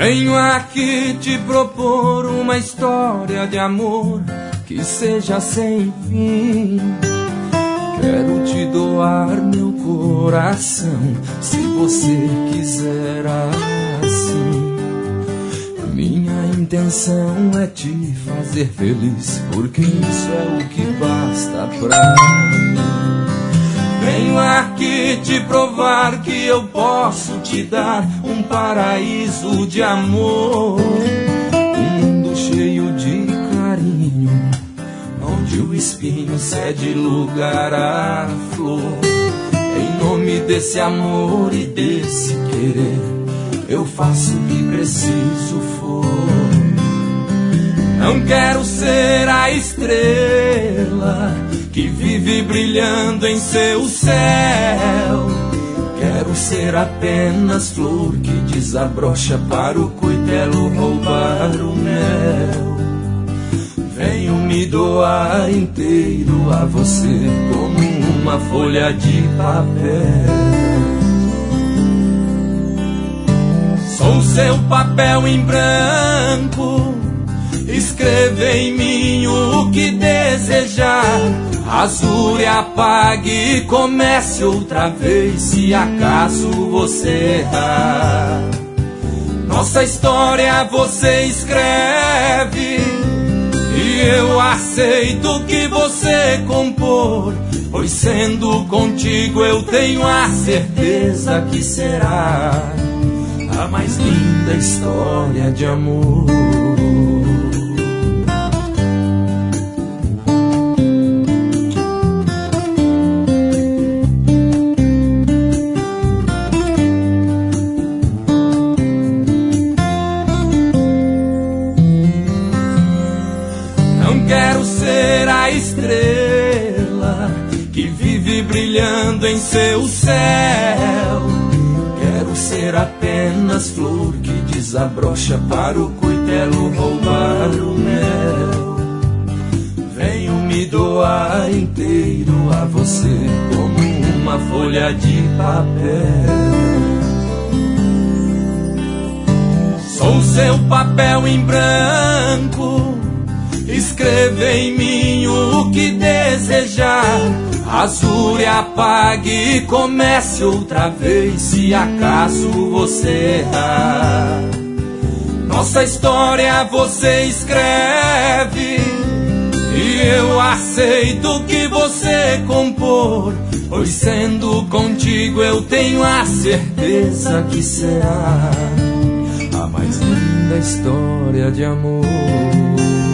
Venho aqui te propor uma história de amor que seja sem fim. Quero te doar meu coração, se você quiser assim. Minha intenção é te fazer feliz, porque isso é o que basta pra mim. Venho aqui te provar que eu posso te dar um paraíso de amor, um mundo cheio de carinho, onde o espinho cede lugar à flor. Em nome desse amor e desse querer, eu faço o que preciso for. Não quero ser a estrela que vive brilhando em seu céu. Quero ser apenas flor que desabrocha para o cuitelo roubar o mel. Venho me doar inteiro a você, como uma folha de papel. Sou seu papel em branco, escreva em mim o que desejar. Rasure, apague e comece outra vez, se acaso você errar. Nossa história você escreve e eu aceito o que você compor, pois sendo contigo eu tenho a certeza que será a mais linda história de amor. Estrela que vive brilhando em seu céu. Quero ser apenas flor que desabrocha para o cuitelo roubar o mel. Venho me doar inteiro a você, como uma folha de papel. Sou seu papel em branco, escreva em mim o que desejar. Rasure, apague e comece outra vez, se acaso você errar. Nossa história você escreve e eu aceito o que você compor, pois sendo contigo eu tenho a certeza que será a mais linda história de amor.